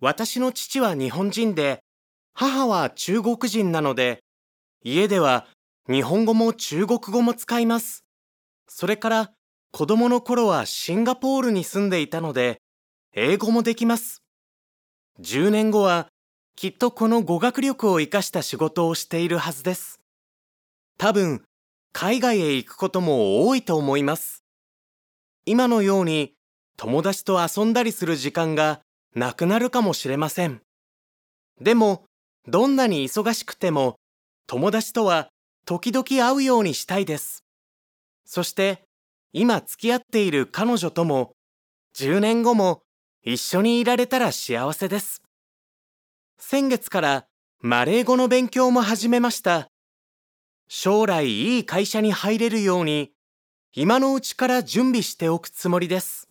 私の父は日本人で、母は中国人なので、家では日本語も中国語も使います。それから子供の頃はシンガポールに住んでいたので、英語もできます。10年後はきっとこの語学力を生かした仕事をしているはずです。多分、海外へ行くことも多いと思います。今のように友達と遊んだりする時間がなくなるかもしれません。でも、どんなに忙しくても、友達とは時々会うようにしたいです。そして、今付き合っている彼女とも、10年後も一緒にいられたら幸せです。先月からマレー語の勉強も始めました。将来いい会社に入れるように、今のうちから準備しておくつもりです。